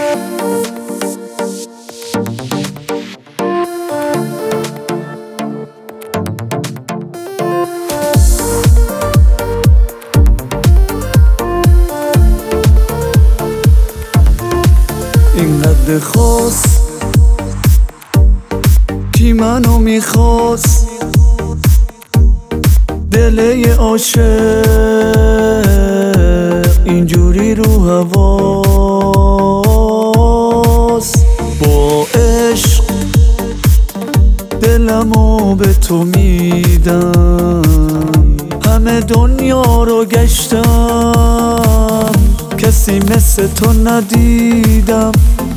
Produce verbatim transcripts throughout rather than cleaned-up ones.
اینقدر خواست کی منو میخواست، دل عاشق اینجوری رو هواست. با عشق دلمو به تو میدم، همه دنیا رو گشتم، کسی مثل تو ندیدم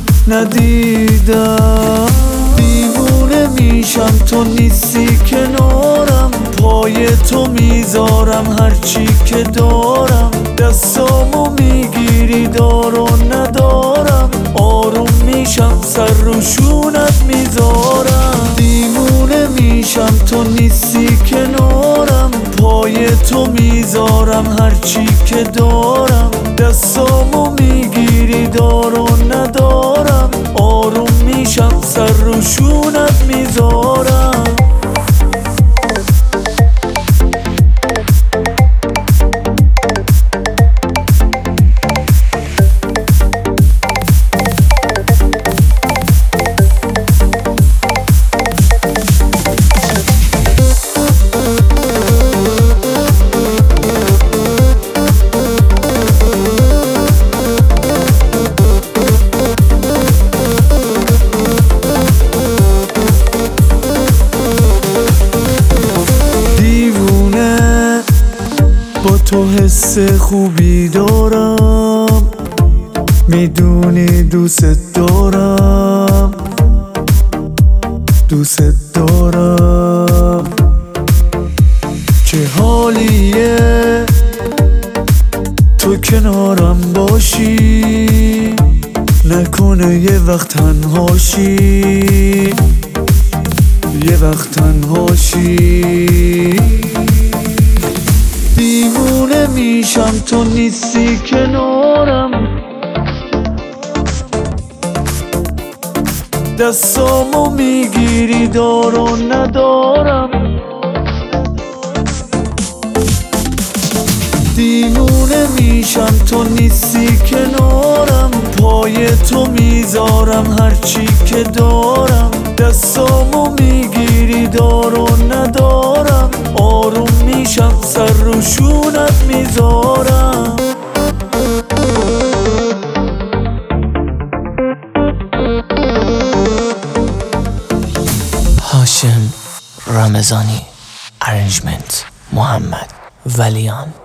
ندیدم. دیوونه میشم تو نیستی کنارم، پای تو میذارم هرچی که دارم، دستامو میگیری دار و ندارم، آروم میشم سر رو شونت میذارم. دیوونه میشم تو نیستی کنارم، پای تو میذارم هرچی که دارم، دستامو میگیری دار و ندارم، آروم میشم سر رو شونت میذارم. با تو حس خوبی دارم، میدونی دوست دارم دوست دارم. چه حالیه تو کنارم باشی، نکنه یه وقت تنهاشی یه وقت تنهاشی. دیوونه میشم تو نیستی کنارم، دستامو میگیری دار و ندارم. دیوونه میشم تو نیستی کنارم، پای تو میذارم هرچی که دارم، دستامو میگیری دار و ندارم، آروم میشم سر رو شونت میذارم. هاشم رمضانی، ارنجمنت محمد ولیان.